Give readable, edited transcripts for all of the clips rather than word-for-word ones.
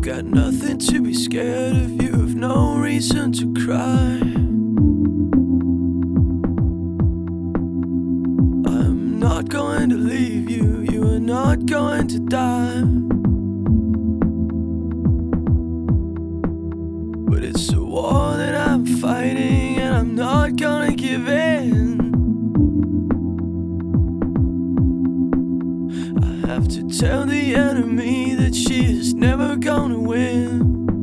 got nothing to be scared of, you have no reason to cry. I'm not going to leave you, you are not going to die. But it's a war that I'm fighting, and I'm not gonna give in. I have to tell the enemy that she is never gonna win.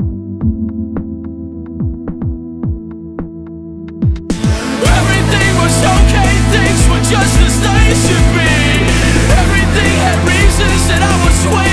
Everything was okay, things were just as they should be. Everything had reasons and I was waiting.